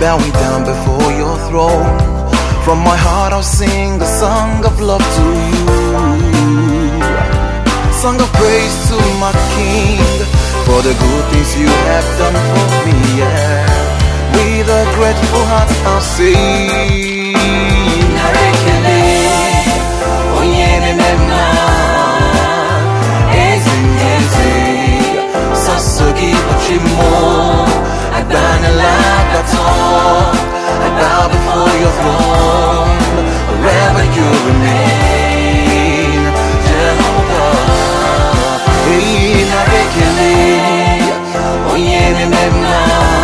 bowing down before your throne. From my heart I'll sing a song of love to you, song of praise to my King, for the good things you have done for me, yeah. With a grateful heart I'll sing. Narekele, onyene mema, ezingeze, sasogi uchimo, agbana lagato, I bow before your throne, wherever you remain, Jehovah. Hey, narekele, onyene mema,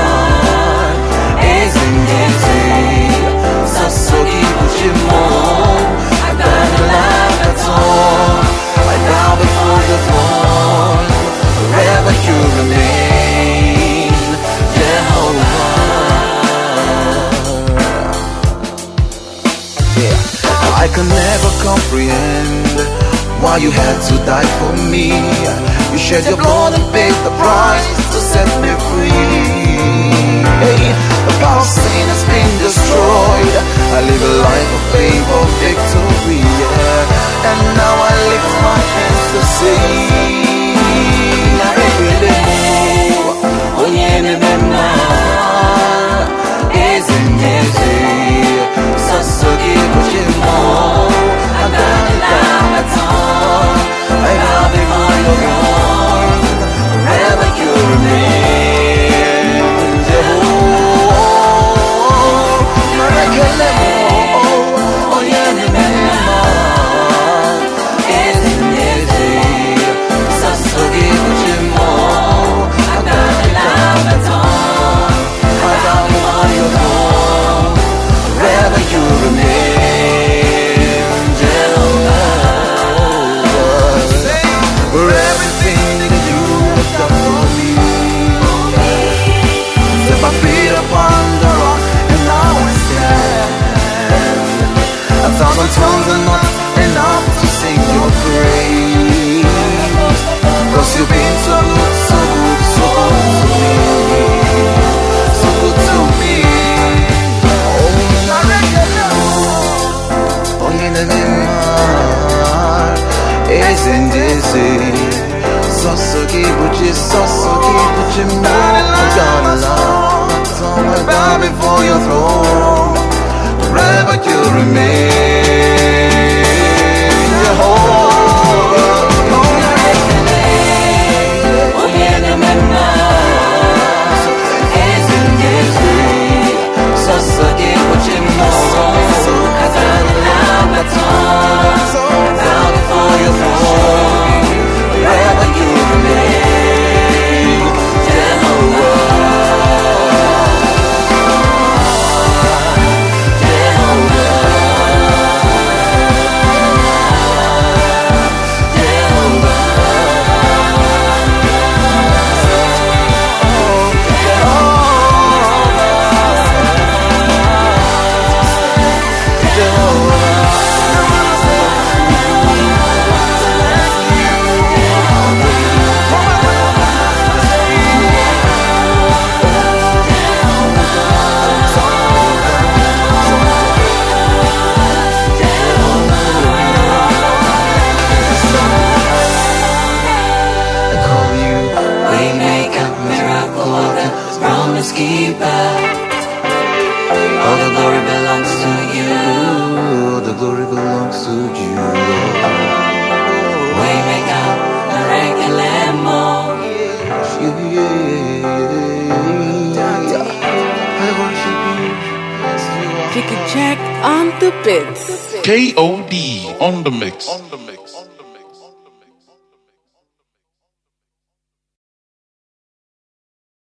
ezingeze, sasogi uchimo, agbana lagato, I bow before your throne, wherever you remain, Jehovah. I can never comprehend why you had to die for me. You shed your blood and paid the price to set me free. Hey, the power of sin has been destroyed. I live a life of faith, of victory, yeah. And now I lift my hands to say, I bow before your throne, wherever you remain, tongues are not enough to sing your praise, 'cause you've been so good, so good, so good to me, so good to me. Oh, in the mar, es in dizzy, so kibuchi, gonna love, I bow before your throne, wherever you remain, Jehovah. Bow before your throne, wherever you remain, Jehovah. Keeper, all the glory belongs to you. All the glory belongs to you, Lord. Waymaker, Narekelemo, I worship you. Chicken Check on the bits. KOD on the mix.